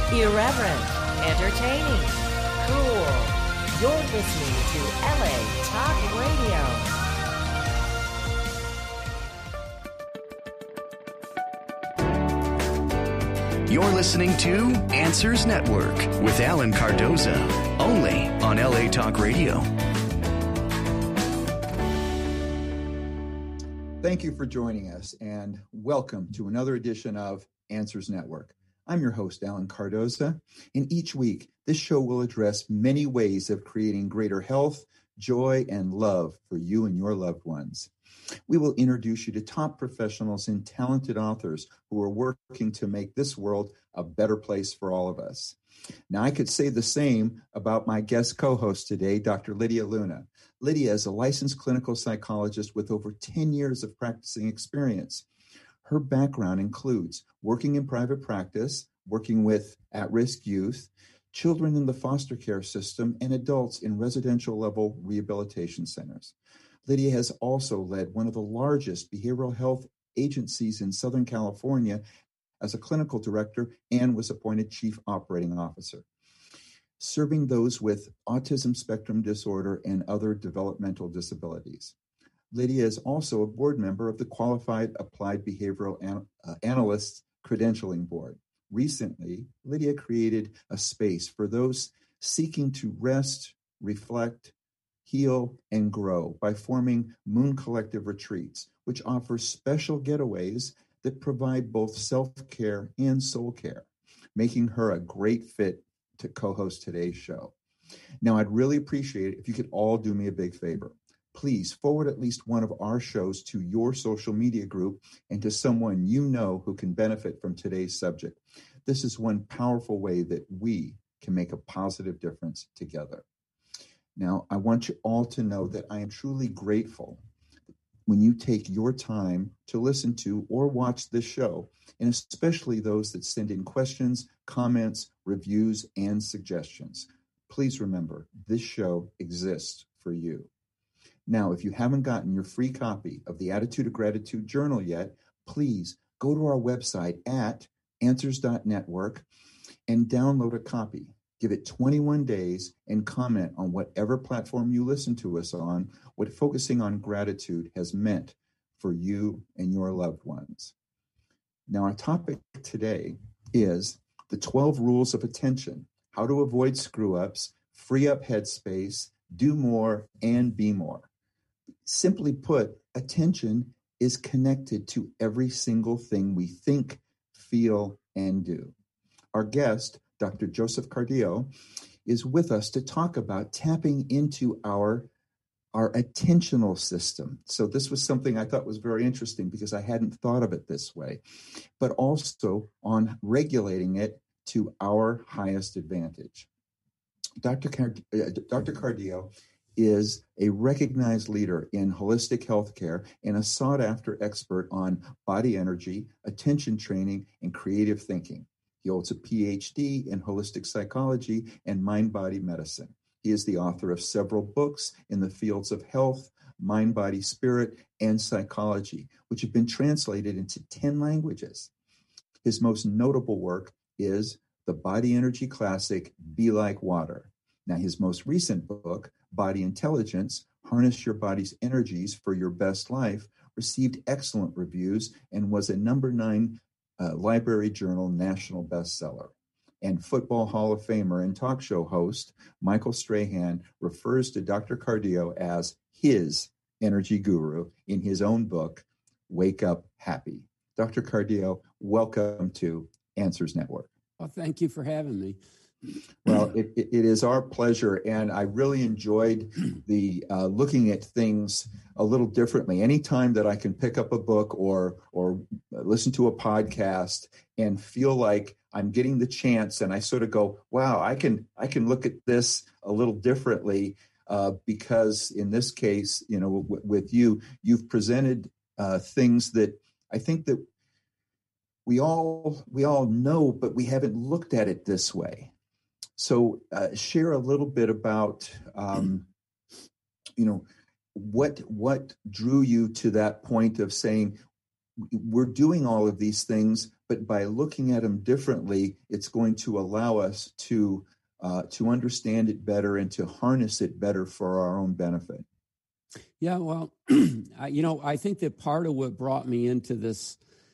Irreverent, entertaining, cool. You're listening to LA Talk Radio. You're listening to Answers Network with Alan Cardoza, only on LA Talk Radio. Thank you for joining us, and welcome to another edition of Answers Network. I'm your host, Alan Cardoza, and each week, this show will address many ways of creating greater health, joy, and love for you and your loved ones. We will introduce you to top professionals and talented authors who are working to make this world a better place for all of us. Now, I could say the same about my guest co-host today, Dr. Lydia Luna. Lydia is a licensed clinical psychologist with over 10 years of practicing experience. Her background includes working in private practice, working with at-risk youth, children in the foster care system, and adults in residential-level rehabilitation centers. Lydia has also led one of the largest behavioral health agencies in Southern California as a clinical director and was appointed chief operating officer, serving those with autism spectrum disorder and other developmental disabilities. Lydia is also a board member of the Qualified Applied Behavioral Analysts Credentialing Board. Recently, Lydia created a space for those seeking to rest, reflect, heal, and grow by forming Moon Collective Retreats, which offers special getaways that provide both self-care and soul care, making her a great fit to co-host today's show. Now, I'd really appreciate it if you could all do me a big favor. Please forward at least one of our shows to your social media group and to someone you know who can benefit from today's subject. This is one powerful way that we can make a positive difference together. Now, I want you all to know that I am truly grateful when you take your time to listen to or watch this show, and especially those that send in questions, comments, reviews, and suggestions. Please remember, this show exists for you. Now, if you haven't gotten your free copy of the Attitude of Gratitude Journal yet, please go to our website at answers.network and download a copy. Give it 21 days and comment on whatever platform you listen to us on, what focusing on gratitude has meant for you and your loved ones. Now, our topic today is the 12 rules of attention, how to avoid screw-ups, free up headspace, do more, and be more. Simply put, attention is connected to every single thing we think, feel, and do. Our guest, Dr. Joseph Cardillo, is with us to talk about tapping into our attentional system. So this was something I thought was very interesting because I hadn't thought of it this way, but also on regulating it to our highest advantage. Dr. Cardillo is a recognized leader in holistic healthcare and a sought-after expert on body energy, attention training, and creative thinking. He holds a PhD in holistic psychology and mind-body medicine. He is the author of several books in the fields of health, mind, body, spirit, and psychology, which have been translated into 10 languages. His most notable work is the body energy classic, Be Like Water. Now, his most recent book, Body Intelligence, Harness Your Body's Energies for Your Best Life, received excellent reviews and was a number 9 Library Journal national bestseller. And Football Hall of Famer and talk show host Michael Strahan refers to Dr. Cardillo as his energy guru in his own book, Wake Up Happy. Dr. Cardillo, welcome to Answers Network. Well, thank you for having me. Well, it is our pleasure, and I really enjoyed the looking at things a little differently. Anytime that I can pick up a book or listen to a podcast and feel like I'm getting the chance, and I sort of go, "Wow, I can look at this a little differently," because in this case, with you've presented things that I think that we all know, but we haven't looked at it this way. So share a little bit about, what drew you to that point of saying, we're doing all of these things, but by looking at them differently, it's going to allow us to understand it better and to harness it better for our own benefit. Yeah, well, I think that part of what brought me into this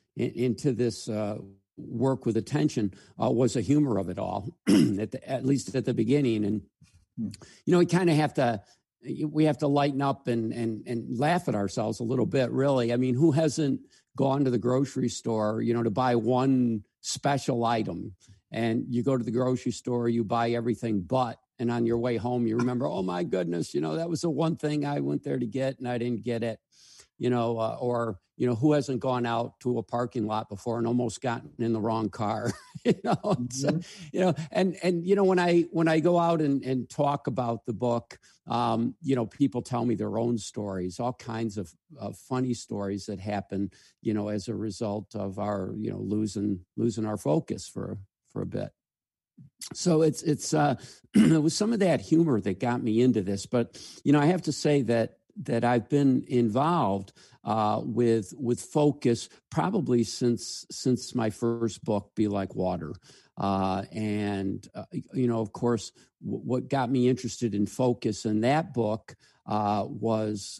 work with attention was the humor of it all, at least at the beginning. And we kind of we have to lighten up and laugh at ourselves a little bit, really. I mean, who hasn't gone to the grocery store, to buy one special item? And you go to the grocery store, you buy everything but, and on your way home, you remember, oh my goodness, that was the one thing I went there to get and I didn't get it, or who hasn't gone out to a parking lot before and almost gotten in the wrong car, Mm-hmm. When I go out and talk about the book, people tell me their own stories, all kinds of funny stories that happen, as a result of our, losing our focus for a bit. So it's it was some of that humor that got me into this, but I have to say that I've been involved with focus probably since my first book, Be Like Water, and of course, what got me interested in focus in that book was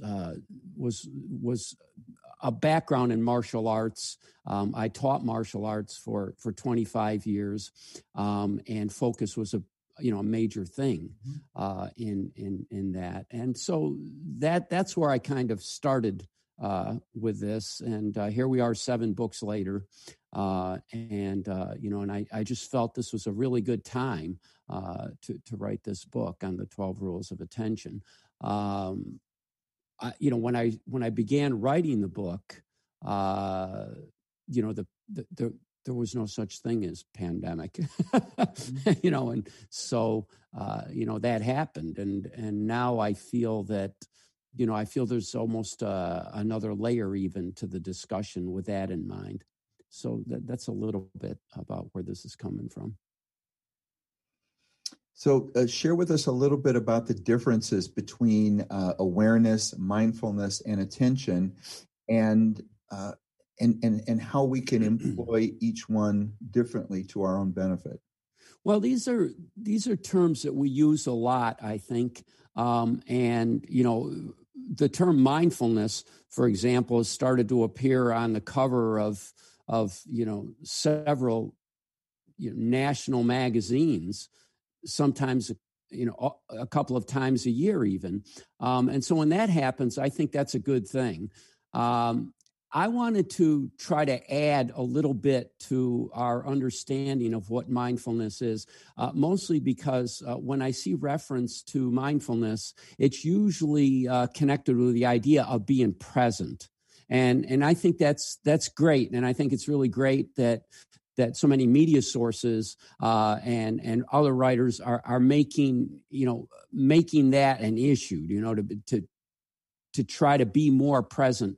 a background in martial arts. I taught martial arts for 25 years, and focus was a major thing in that. And so that's where I kind of started with this. And here we are 7 books later. And I just felt this was a really good time to write this book on the 12 rules of attention. When I began writing the book, there was no such thing as pandemic, and so, that happened. And now I feel that, there's almost another layer even to the discussion with that in mind. So that's a little bit about where this is coming from. So share with us a little bit about the differences between awareness, mindfulness, and attention, and how we can employ each one differently to our own benefit. Well, these are terms that we use a lot, I think. The term mindfulness, for example, has started to appear on the cover of several national magazines, sometimes a couple of times a year even. And so when that happens, I think that's a good thing. I wanted to try to add a little bit to our understanding of what mindfulness is, mostly because when I see reference to mindfulness, it's usually connected with the idea of being present. And I think that's great. And I think it's really great that so many media sources and other writers are making that an issue, to try to be more present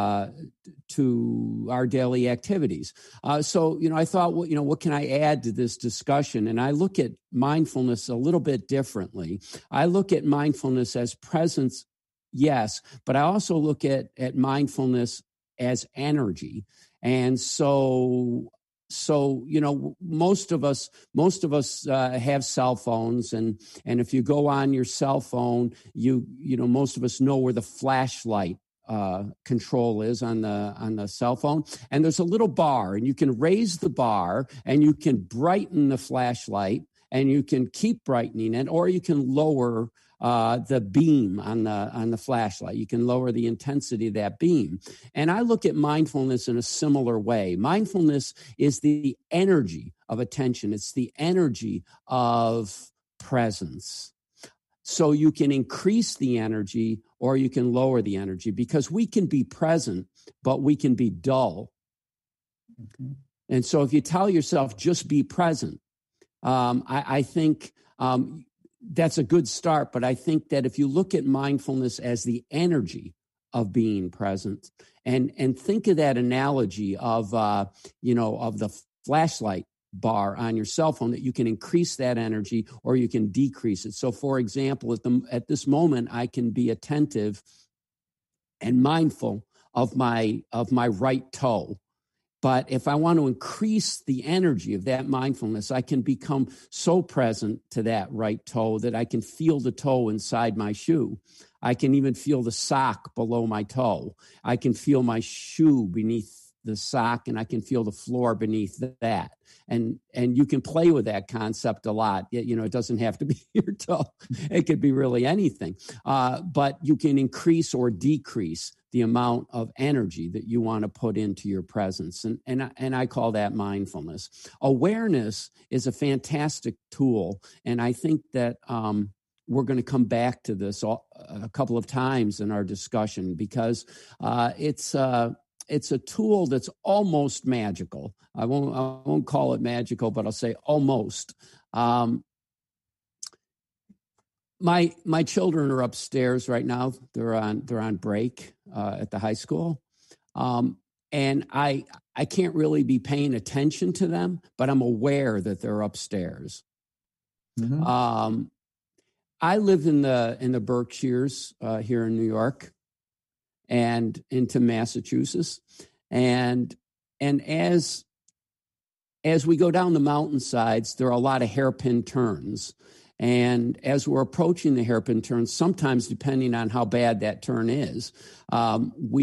to our daily activities. So I thought, what can I add to this discussion? And I look at mindfulness a little bit differently. I look at mindfulness as presence, yes, but I also look at mindfulness as energy. And so most of us have cell phones, and if you go on your cell phone, most of us know where the flashlight control is on the cell phone, and there's a little bar, and you can raise the bar, and you can brighten the flashlight, and you can keep brightening it, or you can lower the beam on the flashlight. You can lower the intensity of that beam. And I look at mindfulness in a similar way. Mindfulness is the energy of attention. It's the energy of presence. So you can increase the energy or you can lower the energy, because we can be present, but we can be dull. Mm-hmm. And so if you tell yourself, just be present, I think that's a good start, but I think that if you look at mindfulness as the energy of being present, and think of that analogy of the flashlight bar on your cell phone, that you can increase that energy or you can decrease it. So, for example, at this moment, I can be attentive and mindful of my right toe. But if I want to increase the energy of that mindfulness, I can become so present to that right toe that I can feel the toe inside my shoe. I can even feel the sock below my toe. I can feel my shoe beneath the sock, and I can feel the floor beneath that. And you can play with that concept a lot. It doesn't have to be your toe. It could be really anything. But you can increase or decrease the amount of energy that you want to put into your presence. And I call that mindfulness. Awareness is a fantastic tool. And I think that we're going to come back to this a couple of times in our discussion, because it's a tool that's almost magical. I won't call it magical, but I'll say almost. My children are upstairs right now. They're on break at the high school, and I can't really be paying attention to them, but I'm aware that they're upstairs. Mm-hmm. I live in the Berkshires here in New York and into Massachusetts, and as we go down the mountainsides, there are a lot of hairpin turns. And as we're approaching the hairpin turn, sometimes depending on how bad that turn is, we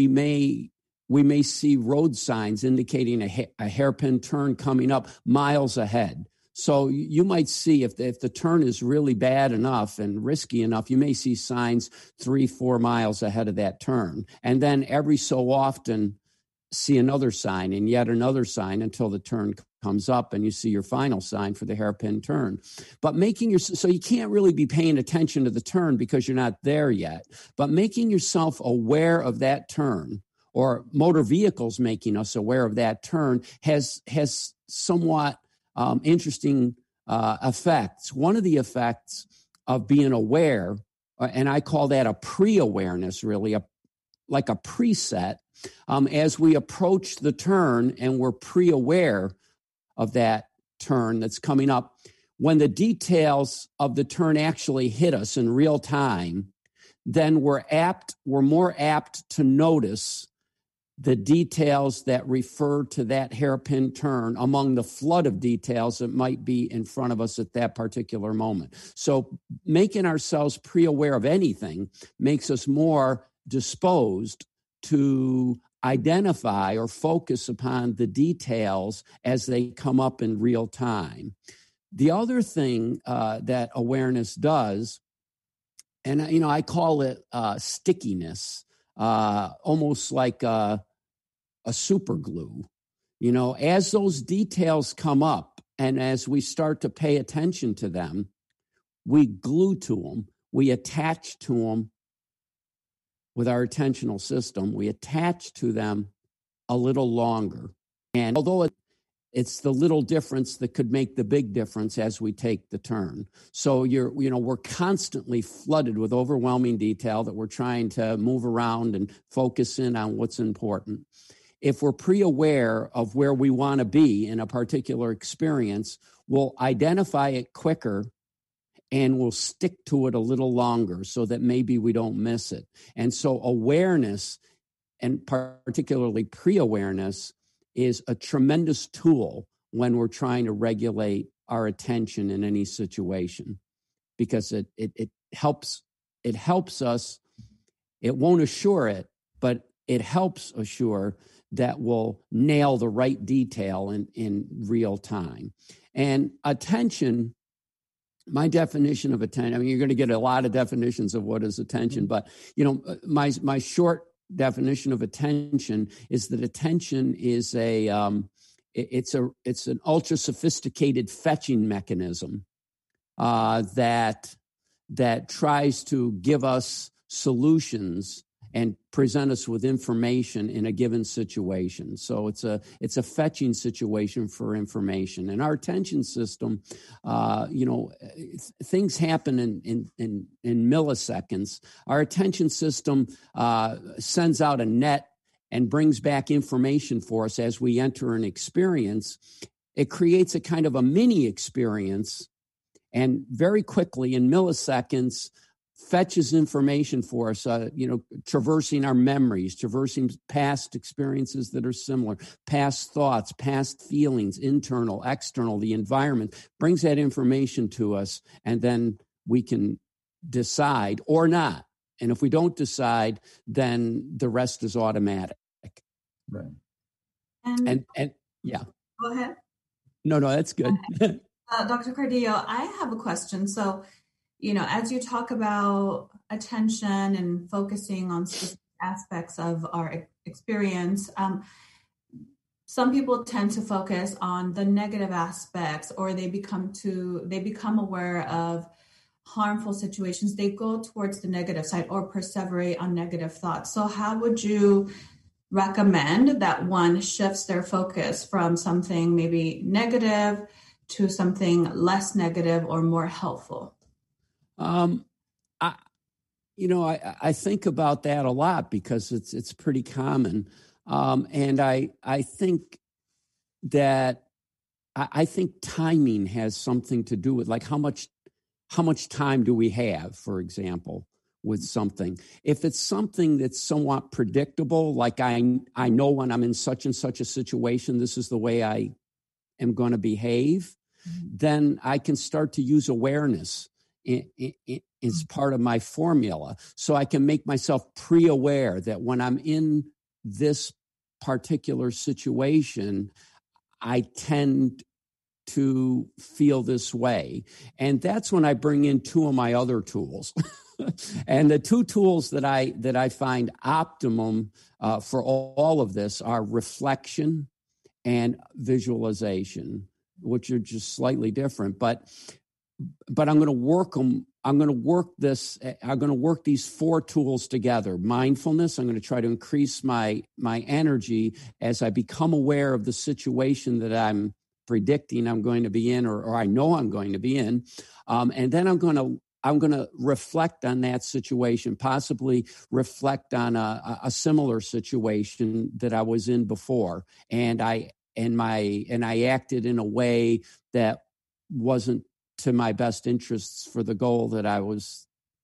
may see road signs indicating a hairpin turn coming up miles ahead. So you might see if the turn is really bad enough and risky enough, you may see signs 3-4 miles ahead of that turn. And then every so often see another sign and yet another sign until the turn comes up and you see your final sign for the hairpin turn. But so you can't really be paying attention to the turn because you're not there yet. But making yourself aware of that turn, or motor vehicles making us aware of that turn, has somewhat interesting effects. One of the effects of being aware, and I call that a pre-awareness, really, like a preset, as we approach the turn and we're pre-aware of that turn that's coming up, when the details of the turn actually hit us in real time, then we're more apt to notice the details that refer to that hairpin turn among the flood of details that might be in front of us at that particular moment. So making ourselves pre-aware of anything makes us more disposed to identify or focus upon the details as they come up in real time. The other thing that awareness does, and I call it stickiness, almost like a super glue. As those details come up and as we start to pay attention to them, we glue to them, we attach to them. With our attentional system, we attach to them a little longer. And although it's the little difference that could make the big difference as we take the turn. So we're constantly flooded with overwhelming detail that we're trying to move around and focus in on what's important. If we're pre-aware of where we want to be in a particular experience, we'll identify it quicker and we'll stick to it a little longer so that maybe we don't miss it. And so awareness, and particularly pre-awareness, is a tremendous tool when we're trying to regulate our attention in any situation, because it helps us. It won't assure it, but it helps assure that we'll nail the right detail in real time. And attention, my definition of attention, you're going to get a lot of definitions of what is attention, but my short definition of attention is that attention is it's an ultra sophisticated fetching mechanism that tries to give us solutions and present us with information in a given situation. So it's a fetching situation for information. In our attention system, things happen in milliseconds. Our attention system sends out a net and brings back information for us as we enter an experience. It creates a kind of a mini experience, and very quickly in milliseconds, fetches information for us, traversing our memories, traversing past experiences that are similar, past thoughts, past feelings, internal, external, the environment, brings that information to us, and then we can decide or not. And if we don't decide, then the rest is automatic. Right. And yeah. Go ahead. No, that's good. Dr. Cardillo, I have a question. So, as you talk about attention and focusing on specific aspects of our experience, some people tend to focus on the negative aspects, or they become aware of harmful situations. They go towards the negative side or perseverate on negative thoughts. So how would you recommend that one shifts their focus from something maybe negative to something less negative or more helpful? I think about that a lot because it's pretty common. And I think that I think timing has something to do with, like, how much time do we have, for example, with something. If it's something that's somewhat predictable, like I know when I'm in such and such a situation, this is the way I am going to behave, then I can start to use awareness as part of my formula. So I can make myself pre-aware that when I'm in this particular situation, I tend to feel this way. And that's when I bring in two of my other tools. And the two tools that I find optimum for all of this are reflection and visualization, which are just slightly different. But I'm going to work them. I'm going to work these four tools together. Mindfulness. I'm going to try to increase my energy as I become aware of the situation that I'm predicting I'm going to be in, or I know I'm going to be in, and then I'm going to reflect on that situation, possibly reflect on a similar situation that I was in before, and I acted in a way that wasn't to my best interests for the goal that I was,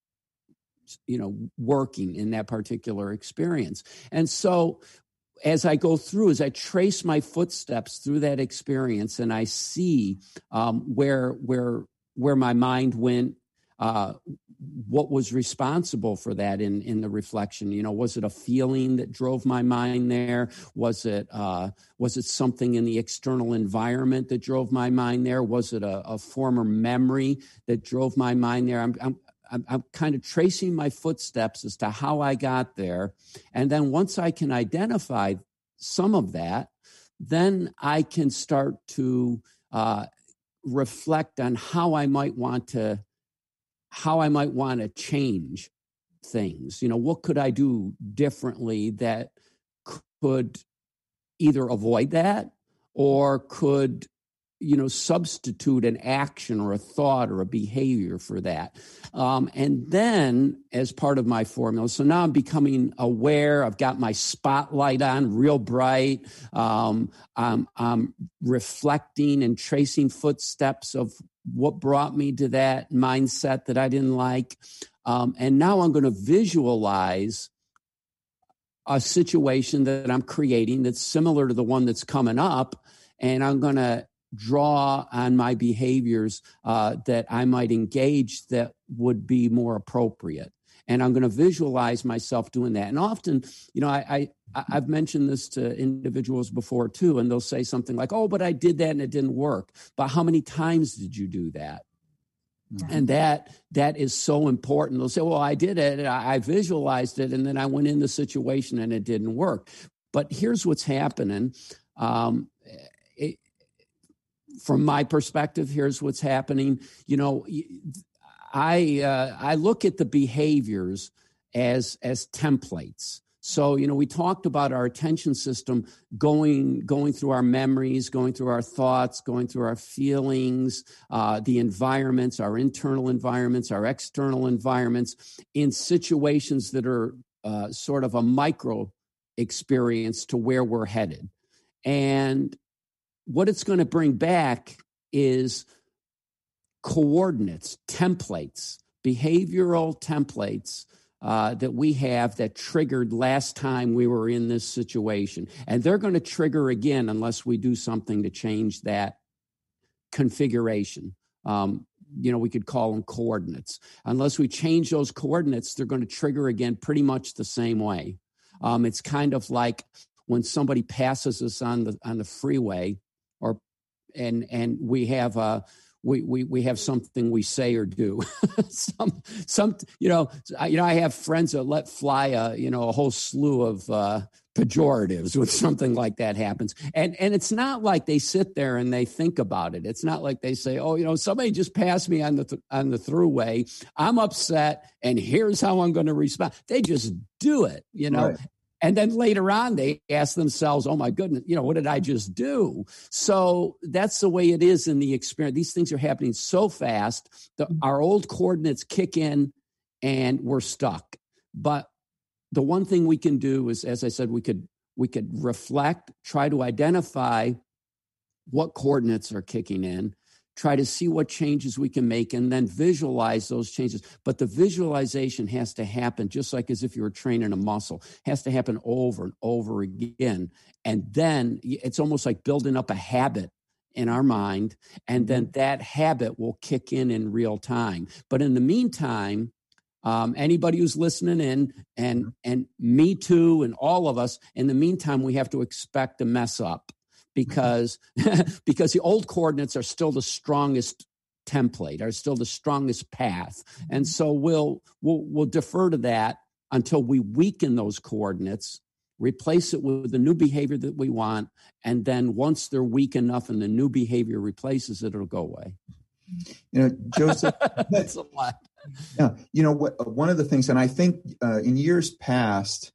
working in that particular experience. And so as I go through, as I trace my footsteps through that experience, and I see where my mind went, what was responsible for that in the reflection? Was it a feeling that drove my mind there? Was it something in the external environment that drove my mind there? Was it a former memory that drove my mind there? I'm kind of tracing my footsteps as to how I got there. And then once I can identify some of that, then I can start to reflect on how I might want to change things. What could I do differently that could either avoid that or could, substitute an action or a thought or a behavior for that. And then as part of my formula, so now I'm becoming aware. I've got my spotlight on real bright. I'm reflecting and tracing footsteps of what brought me to that mindset that I didn't like. And now I'm going to visualize a situation that I'm creating that's similar to the one that's coming up. And I'm going to draw on my behaviors that I might engage that would be more appropriate. And I'm going to visualize myself doing that. And often, I've mentioned this to individuals before too, and they'll say something like, "Oh, but I did that and it didn't work." But how many times did you do that? Mm-hmm. And that is so important. They'll say, "Well, I did it, I visualized it, and then I went in the situation and it didn't work." But here's what's happening. From my perspective, here's what's happening. I look at the behaviors as templates. So, we talked about our attention system going through our memories, going through our thoughts, going through our feelings, the environments, our internal environments, our external environments, in situations that are sort of a micro experience to where we're headed. And what it's going to bring back is coordinates, templates, behavioral templates that we have that triggered last time we were in this situation. And they're going to trigger again unless we do something to change that configuration. We could call them coordinates. Unless we change those coordinates, they're going to trigger again pretty much the same way. It's kind of like when somebody passes us on the freeway, and we have we have something we say or do. I have friends that let fly a whole slew of pejoratives when something like that happens. And it's not like they sit there and they think about it. It's not like they say, somebody just passed me on the throughway. I'm upset, and here's how I'm going to respond. They just do it, Right. And then later on, they ask themselves, oh, my goodness, what did I just do? So that's the way it is in the experience. These things are happening so fast. Our old coordinates kick in and we're stuck. But the one thing we can do is, as I said, we could reflect, try to identify what coordinates are kicking in, try to see what changes we can make, and then visualize those changes. But the visualization has to happen just like as if you were training a muscle. It has to happen over and over again. And then it's almost like building up a habit in our mind, and then that habit will kick in real time. But in the meantime, anybody who's listening in, and me too, and all of us, in the meantime, we have to expect to mess up. Because the old coordinates are still the strongest template, are still the strongest path. And so we'll defer to that until we weaken those coordinates, replace it with the new behavior that we want, and then once they're weak enough and the new behavior replaces it, it'll go away. Joseph, that's a lot. Yeah, one of the things, and I think in years past,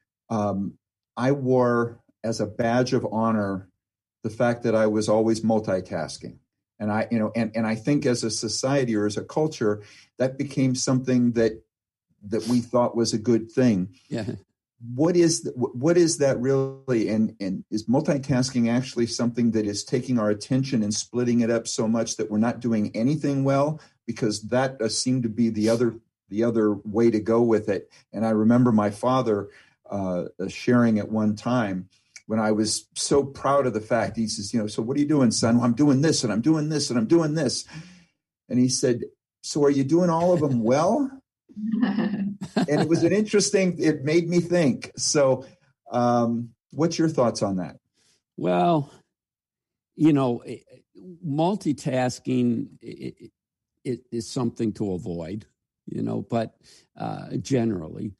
I wore as a badge of honor the fact that I was always multitasking. And I think as a society or as a culture, that became something that we thought was a good thing. Yeah. What is that really? And is multitasking actually something that is taking our attention and splitting it up so much that we're not doing anything well? Because that seemed to be the other way to go with it. And I remember my father sharing at one time, when I was so proud of the fact, he says, so what are you doing, son? Well, I'm doing this and I'm doing this and I'm doing this. And he said, so are you doing all of them well? And it was it made me think. So what's your thoughts on that? Well, multitasking is something to avoid, but generally,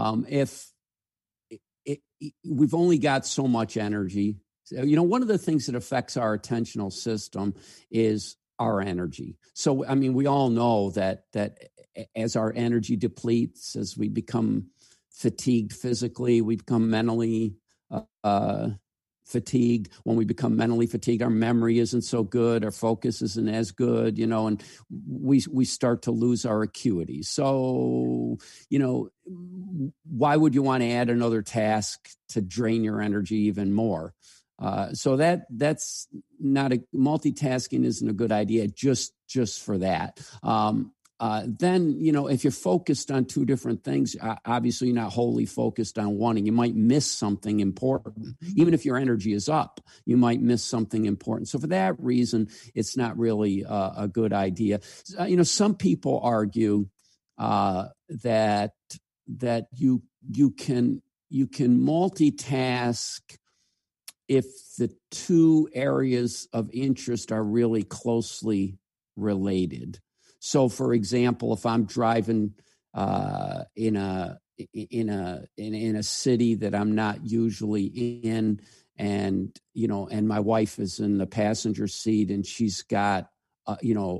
we've only got so much energy. One of the things that affects our attentional system is our energy. So, we all know that as our energy depletes, as we become fatigued physically, we become mentally fatigued. When we become mentally fatigued, our memory isn't so good, our focus isn't as good, and we start to lose our acuity. So, why would you want to add another task to drain your energy even more? So that's not multitasking isn't a good idea just for that. Then, if you're focused on two different things, obviously you're not wholly focused on one, and you might miss something important. Even if your energy is up, you might miss something important. So for that reason, it's not really a good idea. Some people argue that you can multitask if the two areas of interest are really closely related. So, for example, if I'm driving in a city that I'm not usually in, and my wife is in the passenger seat, and she's got my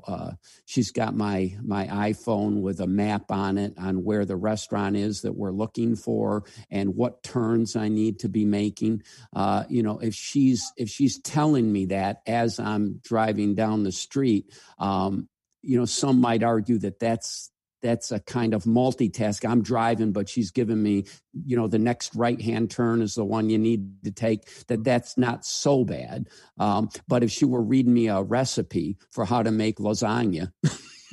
iPhone with a map on it on where the restaurant is that we're looking for and what turns I need to be making. If she's telling me that as I'm driving down the street, some might argue that that's a kind of multitask. I'm driving, but she's giving me, the next right-hand turn is the one you need to take, that's not so bad. But if she were reading me a recipe for how to make lasagna,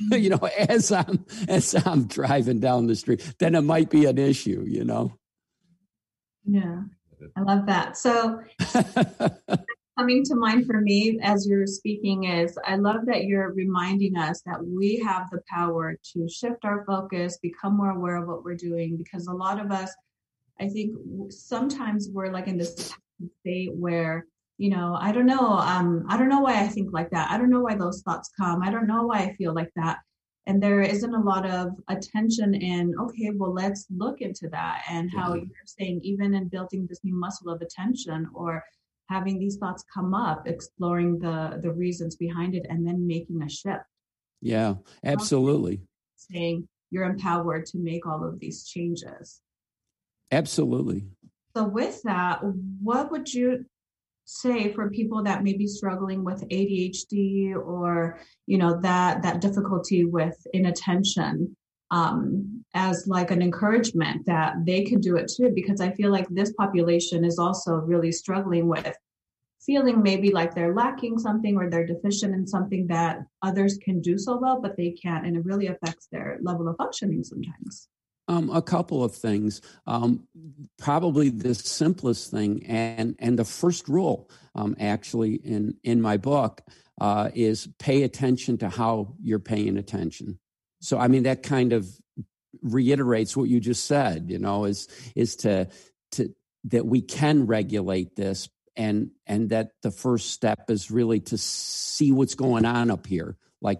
you know, as I'm driving down the street, then it might be an issue, you know? Yeah, I love that. So coming to mind for me as you're speaking is, I love that you're reminding us that we have the power to shift our focus, become more aware of what we're doing, because a lot of us, I think sometimes we're like in this state where, you know, I don't know why I think like that. I don't know why those thoughts come. I don't know why I feel like that. And there isn't a lot of attention in, okay, well, let's look into that. And how you're saying, even in building this new muscle of attention or having these thoughts come up, exploring the reasons behind it, and then making a shift. Yeah, absolutely. Saying you're empowered to make all of these changes. Absolutely. So with that, what would you say for people that may be struggling with ADHD or, you know, that difficulty with inattention, as like an encouragement that they can do it too? Because I feel like this population is also really struggling with feeling maybe like they're lacking something or they're deficient in something that others can do so well, but they can't. And it really affects their level of functioning sometimes. A couple of things. Probably the simplest thing, and the first rule, actually, in my book, is pay attention to how you're paying attention. So, I mean, that kind of reiterates what you just said. You know, is to that we can regulate this, and that the first step is really to see what's going on up here. Like,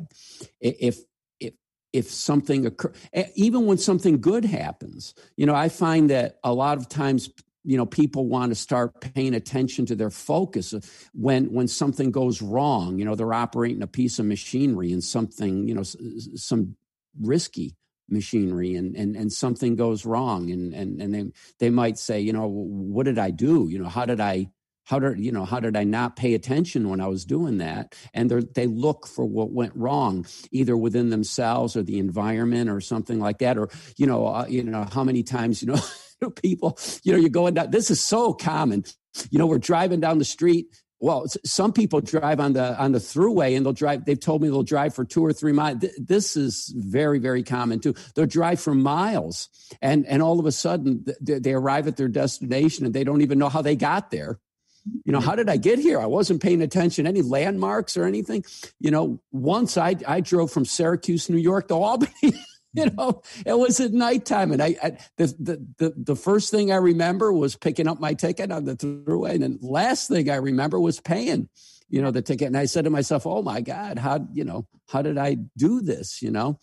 if something occurs, even when something good happens, you know, I find that a lot of times, you know, people want to start paying attention to their focus when something goes wrong. You know, they're operating a piece of machinery and something, you know, some risky machinery, and something goes wrong, and they might say, you know, what did I do? You know, how did I not pay attention when I was doing that? And they look for what went wrong, either within themselves or the environment or something like that. Or, you know, how many times, you know, people, you know, you're going down, this is so common. You know, we're driving down the street. Well, some people drive on the thruway, and they've told me they'll drive for 2 or 3 miles. This is very, very common too. They'll drive for miles, and all of a sudden they arrive at their destination and they don't even know how they got there. You know, how did I get here? I wasn't paying attention, any landmarks or anything. You know, once I drove from Syracuse, New York to Albany. You know, it was at nighttime, and the first thing I remember was picking up my ticket on the thruway, and the last thing I remember was paying, you know, the ticket. And I said to myself, "Oh my God, how did I do this?" You know.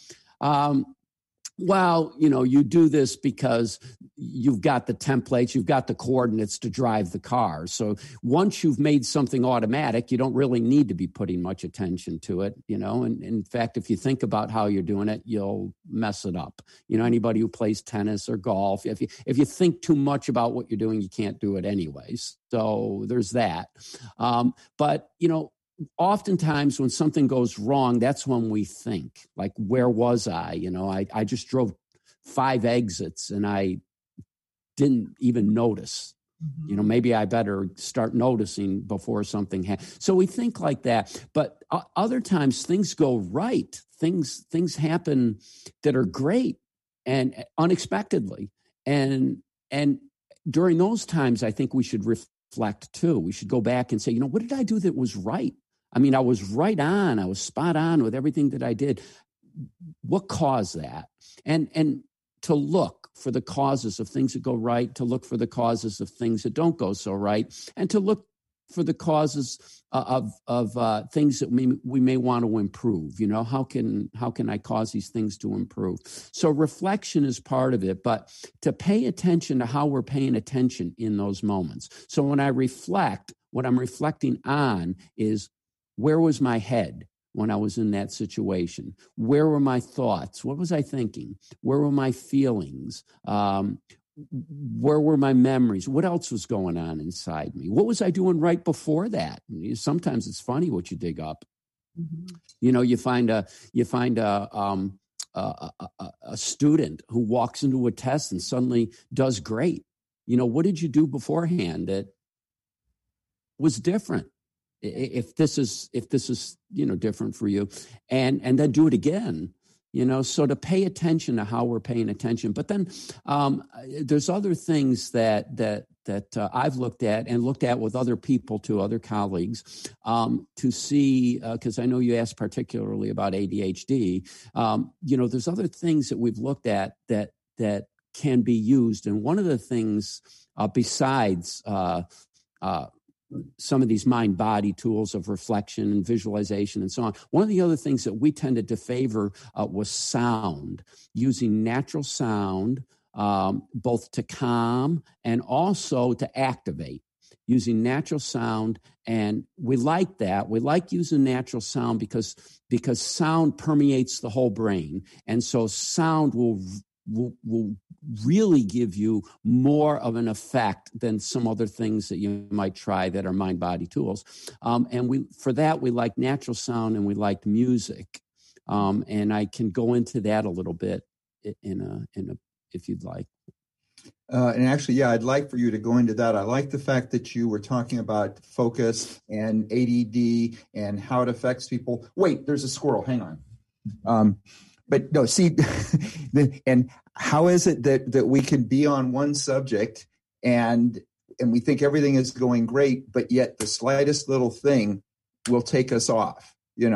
Well, you know, you do this because you've got the templates, you've got the coordinates to drive the car. So once you've made something automatic, you don't really need to be putting much attention to it, you know. And in fact, if you think about how you're doing it, you'll mess it up. You know, anybody who plays tennis or golf, if you think too much about what you're doing, you can't do it anyways. So there's that. But, you know, oftentimes when something goes wrong, that's when we think, like, where was I? You know, I just drove 5 exits and I didn't even notice. You know, maybe I better start noticing before something happens. So we think like that. But other times things go right. Things happen that are great and unexpectedly. And during those times, I think we should reflect too. We should go back and say, you know, what did I do that was right? I mean, I was right on. I was spot on with everything that I did. What caused that? And to look for the causes of things that go right, to look for the causes of things that don't go so right, and to look for the causes of things that we may want to improve. You know, how can I cause these things to improve? So reflection is part of it, but to pay attention to how we're paying attention in those moments. So when I reflect, what I'm reflecting on is, where was my head when I was in that situation? Where were my thoughts? What was I thinking? Where were my feelings? Where were my memories? What else was going on inside me? What was I doing right before that? Sometimes it's funny what you dig up. Mm-hmm. You know, you find a student who walks into a test and suddenly does great. You know, what did you do beforehand that was different? if this is different for you, and then do it again. So to pay attention to how we're paying attention. But then there's other things that I've looked at with other people too, other colleagues, to see, because I know you asked particularly about ADHD. There's other things that we've looked at that can be used. And one of the things besides some of these mind-body tools of reflection and visualization and so on. One of the other things that we tended to favor was sound, using natural sound, both to calm and also to activate, using natural sound. And we like that. We like using natural sound because sound permeates the whole brain. And so sound will really give you more of an effect than some other things that you might try that are mind-body tools. And we like natural sound, and we like music. And I can go into that a little bit if you'd like. And actually, yeah, I'd like for you to go into that. I like the fact that you were talking about focus and ADD and how it affects people. Wait, there's a squirrel. Hang on. But no, see, and how is it that we can be on one subject and we think everything is going great, but yet the slightest little thing will take us off,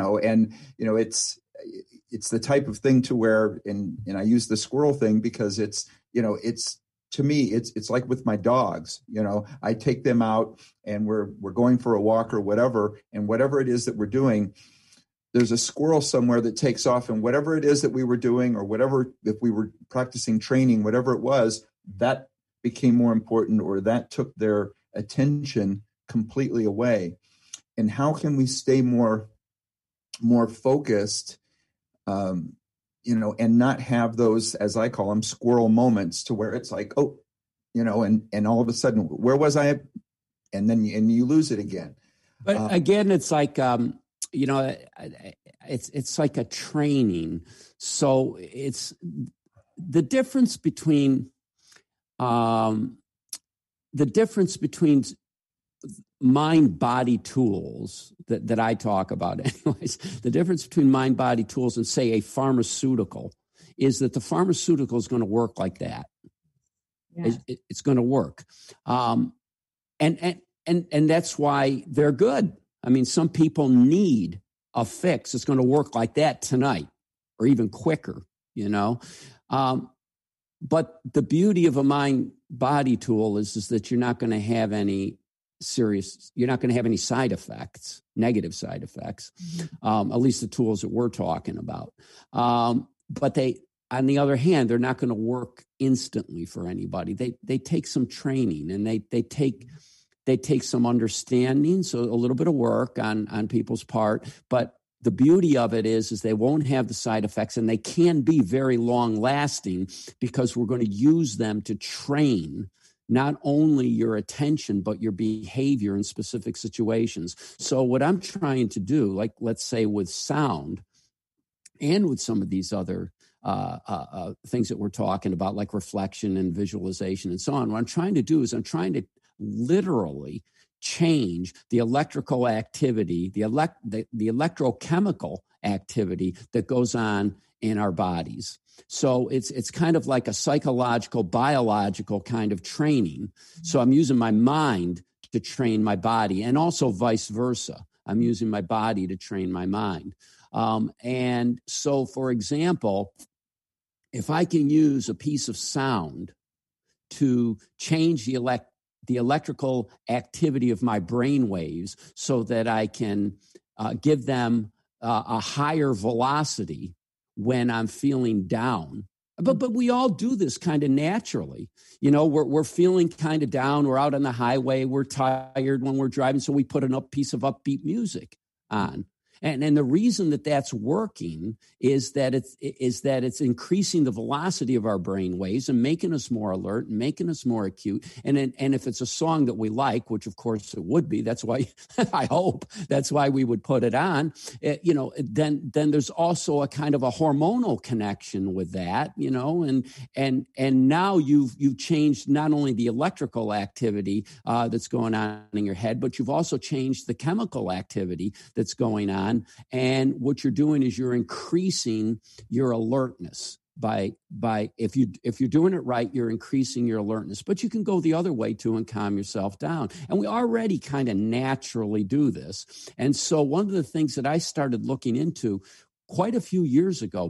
it's the type of thing to where, and I use the squirrel thing because it's to me, it's like with my dogs, I take them out and we're going for a walk or whatever, and whatever it is that we're doing, there's a squirrel somewhere that takes off, and whatever it is that we were doing, or whatever, if we were practicing training, whatever it was, that became more important, or that took their attention completely away. And how can we stay more focused, and not have those, as I call them, squirrel moments, to where it's like, and all of a sudden, where was I? And then you lose it again. But again, it's like, it's like a training. So it's the difference between mind-body tools that I talk about anyways. The difference between mind-body tools and, say, a pharmaceutical is that the pharmaceutical is going to work like that. Yeah. It's going to work. And that's why they're good. I mean, some people need a fix. It's going to work like that tonight or even quicker, But the beauty of a mind-body tool is that you're not going to have any side effects, negative side effects, at least the tools that we're talking about. But on the other hand, they're not going to work instantly for anybody. They take some training, and they take some understanding, so a little bit of work on people's part. But the beauty of it is they won't have the side effects, and they can be very long-lasting because we're going to use them to train not only your attention, but your behavior in specific situations. So what I'm trying to do, like let's say with sound and with some of these other things that we're talking about, like reflection and visualization and so on, what I'm trying to do is I'm trying to literally change the electrical activity, the electrochemical activity that goes on in our bodies. So it's kind of like a psychological, biological kind of training. So I'm using my mind to train my body, and also vice versa. I'm using my body to train my mind. And so, for example, if I can use a piece of sound to change the electrical activity of my brain waves so that I can give them a higher velocity when I'm feeling down. But we all do this kind of naturally. We're feeling kind of down. We're out on the highway. We're tired when we're driving, so we put piece of upbeat music on. And the reason that that's working is that it's increasing the velocity of our brain waves and making us more alert and making us more acute. And if it's a song that we like, which of course it would be, that's why I hope that's why we would put it on. Then there's also a kind of a hormonal connection with that, and now you've changed not only the electrical activity that's going on in your head, but you've also changed the chemical activity that's going on. And what you're doing is you're increasing your alertness by if you're doing it right, you're increasing your alertness. But you can go the other way too and calm yourself down. And we already kind of naturally do this. And so one of the things that I started looking into quite a few years ago,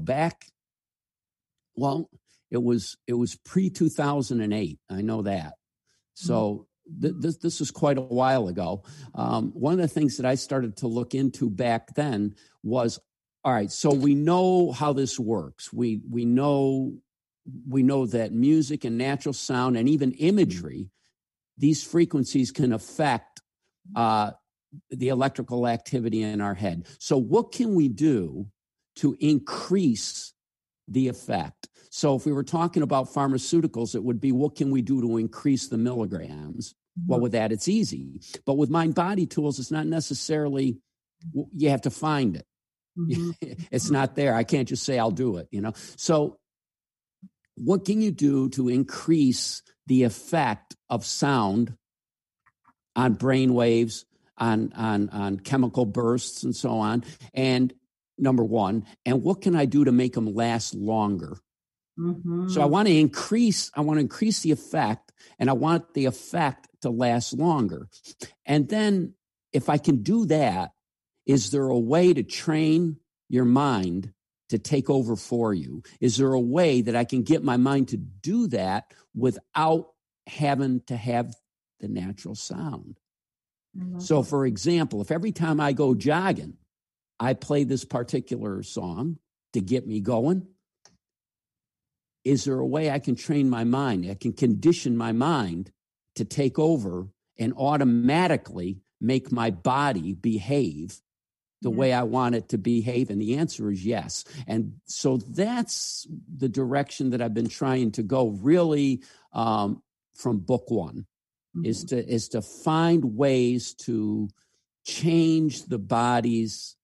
it was pre-2008. I know that. So this was quite a while ago. One of the things that I started to look into back then was, all right, so we know how this works. We know that music and natural sound and even imagery, these frequencies can affect the electrical activity in our head. So what can we do to increase the effect? So if we were talking about pharmaceuticals, it would be, what can we do to increase the milligrams? Well, with that, it's easy. But with mind-body tools, it's not necessarily, you have to find it. It's not there. I can't just say, I'll do it, So what can you do to increase the effect of sound on brain waves, on chemical bursts and so on? And number one, and what can I do to make them last longer? So I want to increase the effect, and I want the effect to last longer. And then if I can do that, is there a way to train your mind to take over for you? Is there a way that I can get my mind to do that without having to have the natural sound? So for example, if every time I go jogging, I play this particular song to get me going, is there a way I can train my mind? I can condition my mind to take over and automatically make my body behave the way I want it to behave? And the answer is yes. And so that's the direction that I've been trying to go really from book one, is to find ways to change the body's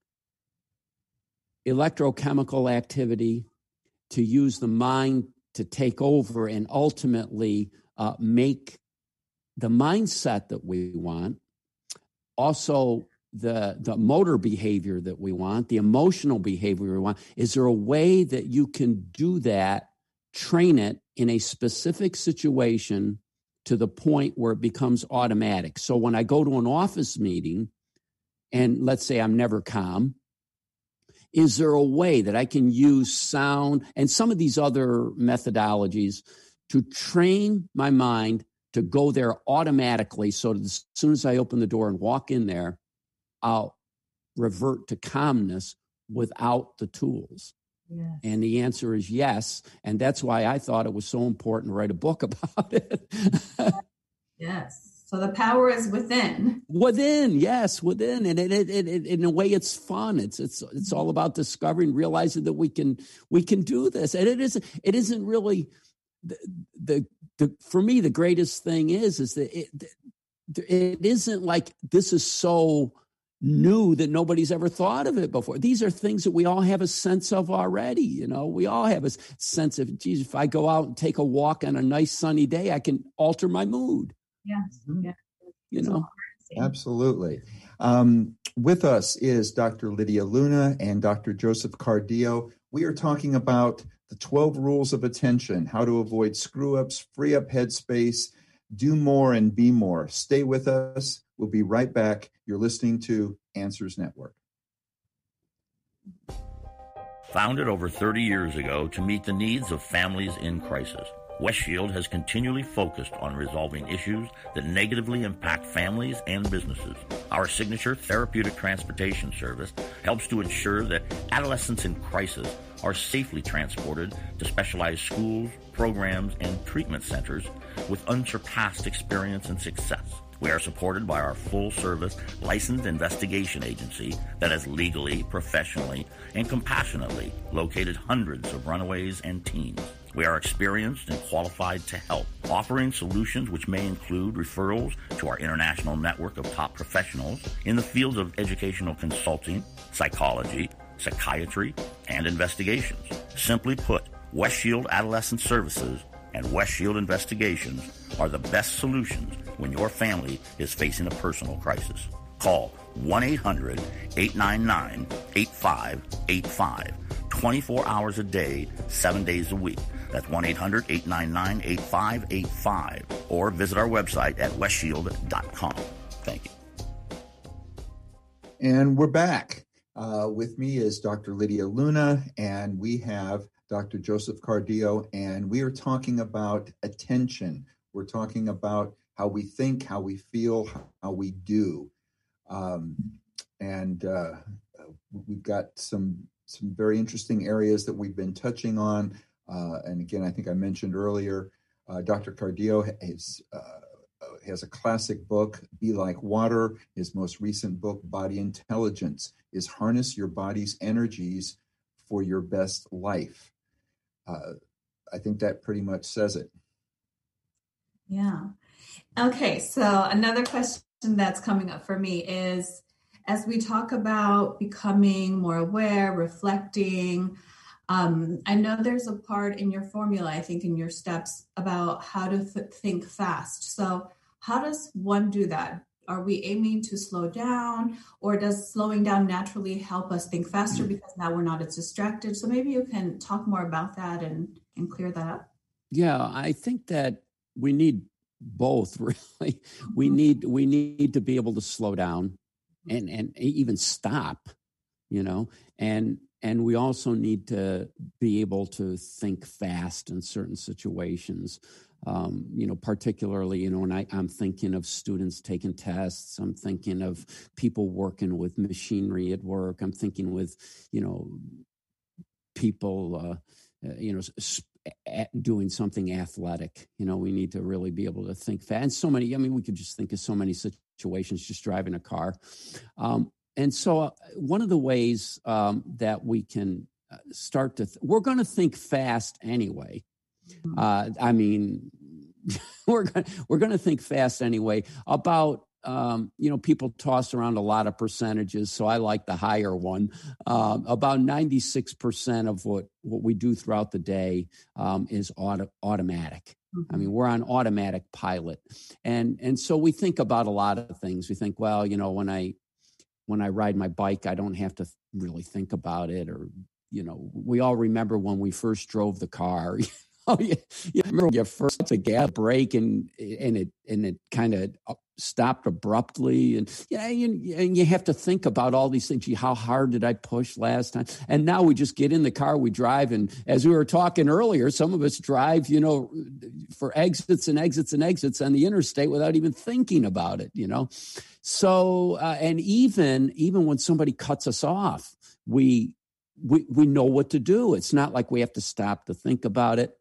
electrochemical activity, to use the mind to take over and ultimately make the mindset that we want, also the motor behavior that we want, the emotional behavior we want. Is there a way that you can do that, train it in a specific situation to the point where it becomes automatic? So when I go to an office meeting, and let's say I'm never calm, is there a way that I can use sound and some of these other methodologies to train my mind to go there automatically, so that as soon as I open the door and walk in there, I'll revert to calmness without the tools? Yes. And the answer is yes. And that's why I thought it was so important to write a book about it. Yes. So the power is within. Yes, within. And it in a way, it's fun. It's all about discovering, realizing that we can do this. And it isn't really the for me, the greatest thing is that it isn't like this is so new that nobody's ever thought of it before. These are things that we all have a sense of already. We all have a sense of, geez, if I go out and take a walk on a nice sunny day, I can alter my mood. Yes. Yeah. Absolutely. With us is Dr. Lydia Luna and Dr. Joseph Cardillo. We are talking about the 12 rules of attention, how to avoid screw-ups, free up headspace, do more and be more. Stay with us. We'll be right back. You're listening to Answers Network. Founded over 30 years ago to meet the needs of families in crisis, Westfield has continually focused on resolving issues that negatively impact families and businesses. Our signature therapeutic transportation service helps to ensure that adolescents in crisis are safely transported to specialized schools, programs, and treatment centers with unsurpassed experience and success. We are supported by our full-service licensed investigation agency that has legally, professionally, and compassionately located hundreds of runaways and teens. We are experienced and qualified to help, offering solutions which may include referrals to our international network of top professionals in the fields of educational consulting, psychology, psychiatry, and investigations. Simply put, West Shield Adolescent Services and West Shield Investigations are the best solutions when your family is facing a personal crisis. Call 1-800-899-8585, 24 hours a day, 7 days a week. That's 1-800-899-8585, or visit our website at westshield.com. Thank you. And we're back. With me is Dr. Lydia Luna, and we have Dr. Joseph Cardillo, and we are talking about attention. We're talking about how we think, how we feel, how we do. We've got some very interesting areas that we've been touching on. And again, I think I mentioned earlier, Dr. Cardillo has a classic book, Be Like Water. His most recent book, Body Intelligence, is Harness Your Body's Energies for Your Best Life. I think that pretty much says it. Yeah. Okay, so another question that's coming up for me is, as we talk about becoming more aware, reflecting, I know there's a part in your formula, I think in your steps, about how to think fast. So how does one do that? Are we aiming to slow down, or does slowing down naturally help us think faster because now we're not as distracted? So maybe you can talk more about that and clear that up. Yeah, I think that we need both, really. We need to be able to slow down and even stop, and we also need to be able to think fast in certain situations. Particularly, when I'm thinking of students taking tests, I'm thinking of people working with machinery at work. I'm thinking with, people, doing something athletic. We need to really be able to think fast. And so many, we could just think of so many situations just driving a car. And so one of the ways that we can start to, we're going to think fast anyway. We're going to think fast anyway about, people toss around a lot of percentages. So I like the higher one. About 96% of what we do throughout the day is automatic. Mm-hmm. We're on automatic pilot. And so we think about a lot of things. We think, well, when I ride my bike, I don't have to really think about it. Or, we all remember when we first drove the car. Oh, yeah. You remember you first to gas brake and it kind of stopped abruptly, and you have to think about all these things. Gee, how hard did I push last time? And now we just get in the car, we drive, and as we were talking earlier, some of us drive, for exits and exits and exits on the interstate without even thinking about it, So and even when somebody cuts us off, we know what to do. It's not like we have to stop to think about it.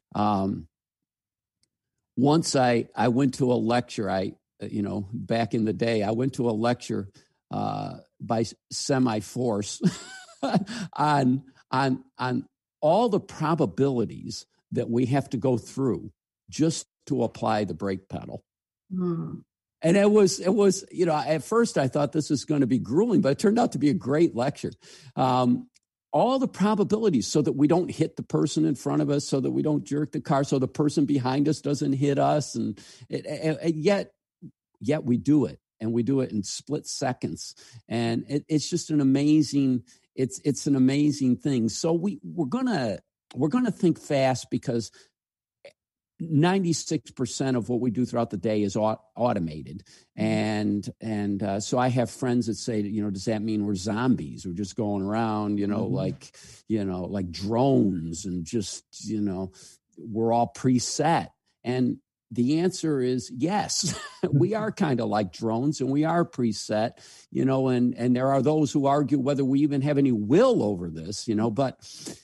Once I went to a lecture, back in the day, I went to a lecture by semi-force on all the probabilities that we have to go through just to apply the brake pedal. Mm. And it was, at first I thought this was going to be grueling, but it turned out to be a great lecture. All the probabilities so that we don't hit the person in front of us, so that we don't jerk the car, so the person behind us doesn't hit us. And yet we do it, and we do it in split seconds. And it's just an amazing, it's an amazing thing. So we're going to think fast because 96% of what we do throughout the day is automated. And so I have friends that say, does that mean we're zombies? We're just going around, like drones, and just, we're all preset. And the answer is yes, we are kind of like drones, and we are preset, and there are those who argue whether we even have any will over this, but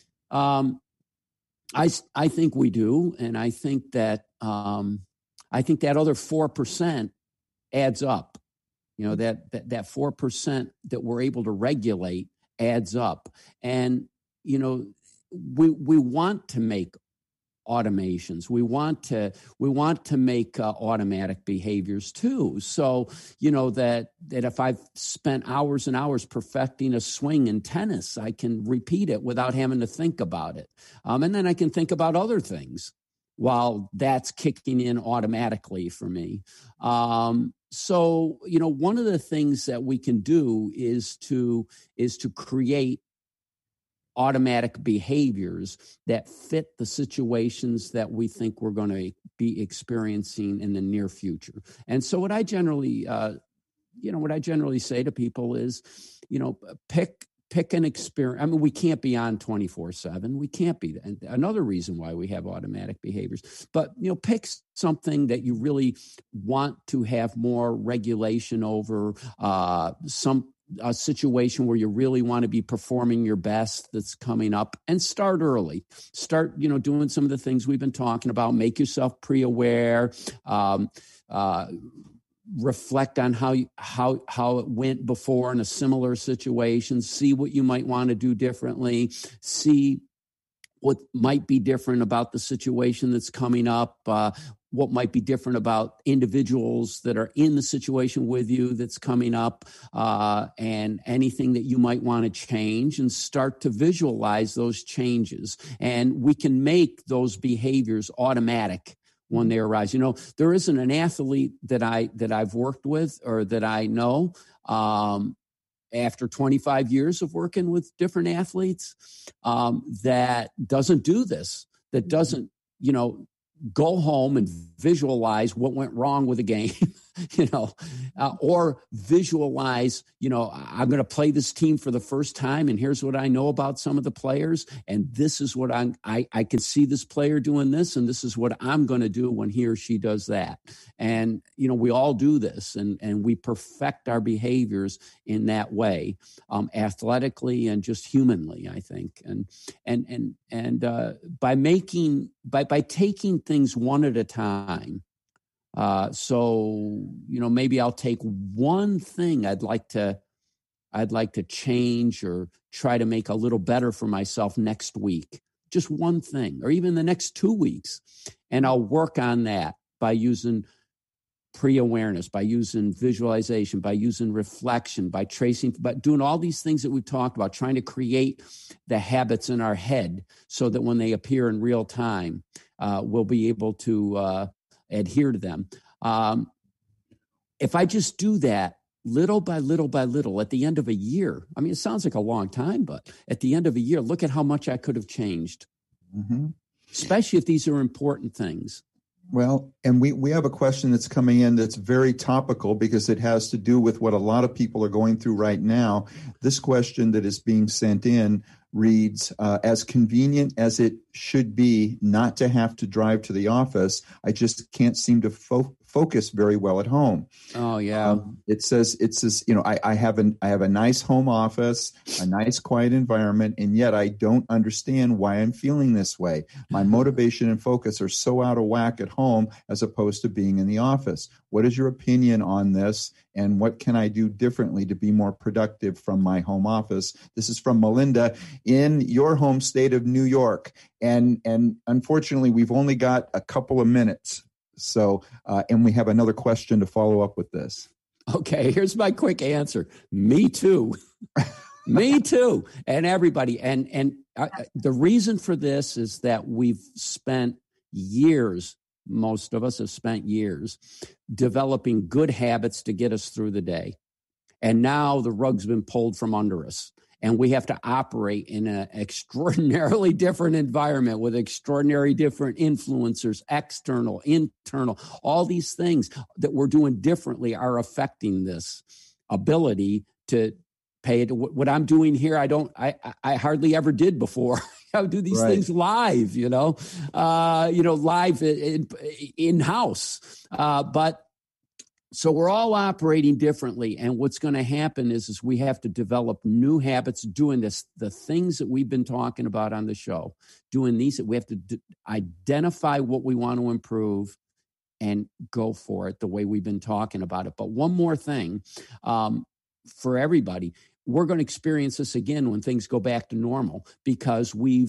I think we do, and I think that other 4% adds up. That 4% that we're able to regulate adds up. And, we want to make automations. We want to make automatic behaviors too. So, that if I've spent hours and hours perfecting a swing in tennis, I can repeat it without having to think about it. And then I can think about other things while that's kicking in automatically for me. So, one of the things that we can do is to create automatic behaviors that fit the situations that we think we're going to be experiencing in the near future. And so what I generally say to people is, pick an experience. I mean, we can't be on 24/7. We can't be. And another reason why we have automatic behaviors. But, pick something that you really want to have more regulation over, a situation where you really want to be performing your best that's coming up, and start early. Start, doing some of the things we've been talking about. Make yourself pre-aware. Reflect on how it went before in a similar situation. See what you might want to do differently. See what might be different about the situation that's coming up. What might be different about individuals that are in the situation with you that's coming up, and anything that you might want to change, and start to visualize those changes. And we can make those behaviors automatic when they arise. There isn't an athlete that I've worked with or that I know, after 25 years of working with different athletes, that doesn't do this, that doesn't, go home and visualize what went wrong with the game, or visualize, I'm going to play this team for the first time, and here's what I know about some of the players, and this is what I can see this player doing this, and this is what I'm going to do when he or she does that. And, we all do this, and we perfect our behaviors in that way, athletically and just humanly, I think. And by taking things one at a time. So, maybe I'll take one thing I'd like to change or try to make a little better for myself next week, just one thing, or even the next 2 weeks. And I'll work on that by using pre-awareness, by using visualization, by using reflection, by tracing, by doing all these things that we've talked about, trying to create the habits in our head so that when they appear in real time, we'll be able to adhere to them. If I just do that little by little by little, at the end of a year, I mean, it sounds like a long time, but at the end of a year, look at how much I could have changed, especially if these are important things. Well, and we have a question that's coming in that's very topical because it has to do with what a lot of people are going through right now. This question that is being sent in reads, as convenient as it should be not to have to drive to the office, I just can't seem to focus very well at home. Oh, yeah. It says, I have a nice home office, a nice quiet environment, and yet I don't understand why I'm feeling this way. My motivation and focus are so out of whack at home as opposed to being in the office. What is your opinion on this? And what can I do differently to be more productive from my home office? This is from Melinda in your home state of New York. And unfortunately, we've only got a couple of minutes. So, and we have another question to follow up with this. Okay, here's my quick answer. Me too. Me too. And everybody. And the reason for this is that we've spent years, most of us have spent years developing good habits to get us through the day. And now the rug's been pulled from under us. And we have to operate in an extraordinarily different environment with extraordinary different influencers, external, internal. All these things that we're doing differently are affecting this ability to pay it. What I'm doing here, I hardly ever did before. I do these things live, live in-house. But so we're all operating differently. And what's going to happen is we have to develop new habits doing this, the things that we've been talking about on the show, doing these. We have to identify what we want to improve, go for it the way we've been talking about it. But one more thing for everybody, we're going to experience this again when things go back to normal, because we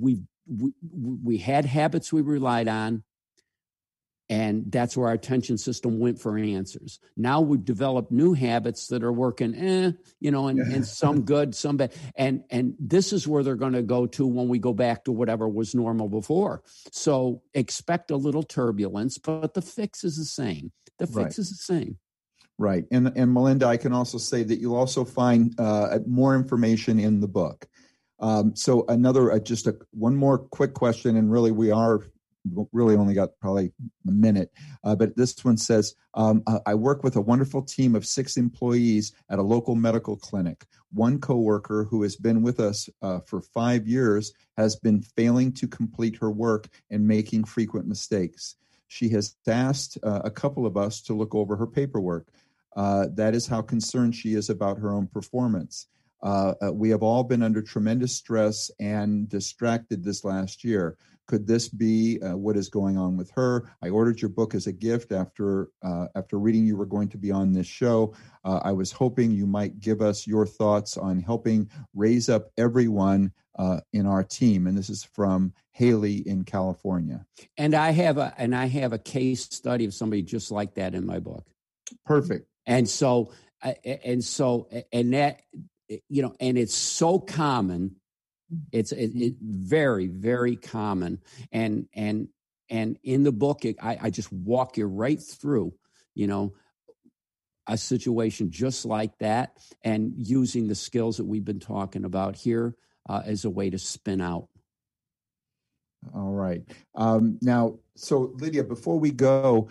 had habits we relied on, and that's where our attention system went for answers. Now we've developed new habits that are working, and some good, some bad. And this is where they're going to go to when we go back to whatever was normal before. So expect a little turbulence, but the fix is the same. The fix is the same. Right. And Melinda, I can also say that you'll also find more information in the book. So another, one more quick question, and really we only got probably a minute, but this one says, I work with a wonderful team of 6 employees at a local medical clinic. One coworker who has been with us for 5 years has been failing to complete her work and making frequent mistakes. She has asked a couple of us to look over her paperwork. That is how concerned she is about her own performance. We have all been under tremendous stress and distracted this last year. Could this be what is going on with her? I ordered your book as a gift after reading you were going to be on this show. I was hoping you might give us your thoughts on helping raise up everyone in our team. And this is from Haley in California. And I have a case study of somebody just like that in my book. Perfect. And that, and it's so common. It's very, very common. And in the book, I just walk you right through, a situation just like that, and using the skills that we've been talking about here as a way to spin out. All right. Now, so Lydia, before we go,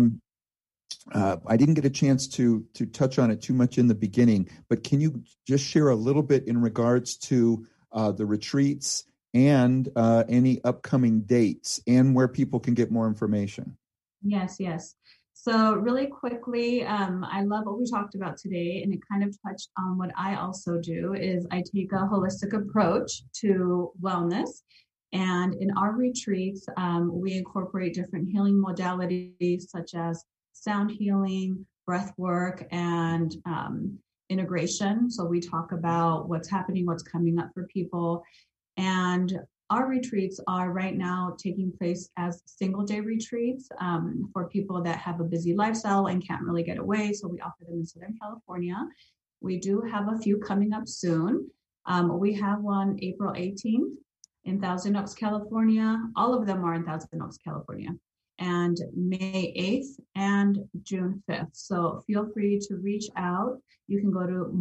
I didn't get a chance to touch on it too much in the beginning, but can you just share a little bit in regards to the retreats and any upcoming dates and where people can get more information? Yes. So really quickly, I love what we talked about today, and it kind of touched on what I also do. Is I take a holistic approach to wellness. And in our retreats, we incorporate different healing modalities such as sound healing, breath work, and integration. So we talk about what's happening, what's coming up for people. And our retreats are right now taking place as single day retreats for people that have a busy lifestyle and can't really get away. So we offer them in Southern California. We do have a few coming up soon. We have one April 18th in Thousand Oaks, California. All of them are in Thousand Oaks, California. And May 8th and June 5th. So feel free to reach out. You can go to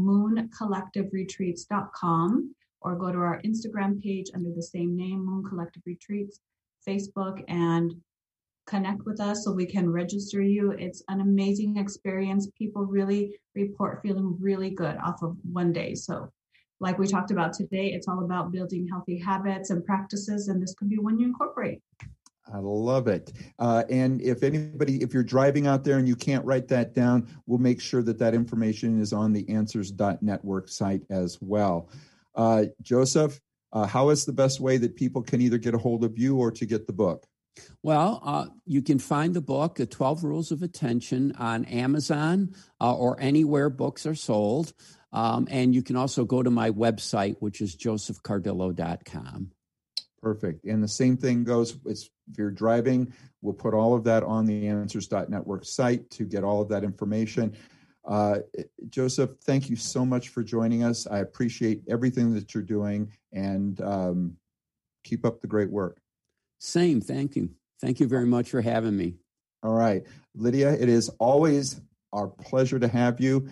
mooncollectiveretreats.com or go to our Instagram page under the same name, Moon Collective Retreats, Facebook, and connect with us so we can register you. It's an amazing experience. People really report feeling really good off of one day. So like we talked about today, it's all about building healthy habits and practices, and this could be one you incorporate. I love it. And if you're driving out there and you can't write that down, we'll make sure that information is on the Answers.network site as well. Joseph, how is the best way that people can either get a hold of you or to get the book? Well, you can find the book, The 12 Rules of Attention, on Amazon or anywhere books are sold. And you can also go to my website, which is josephcardillo.com. Perfect. And the same thing goes, if you're driving, we'll put all of that on the Answers.network site to get all of that information. Joseph, thank you so much for joining us. I appreciate everything that you're doing, and keep up the great work. Same. Thank you. Thank you very much for having me. All right. Lydia, it is always our pleasure to have you,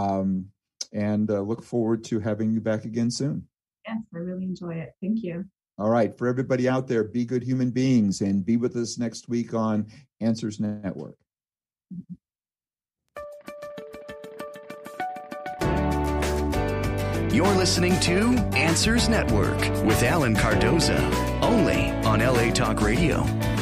and look forward to having you back again soon. Yes, I really enjoy it. Thank you. All right. For everybody out there, be good human beings and be with us next week on Answers Network. You're listening to Answers Network with Alan Cardoza, only on LA Talk Radio.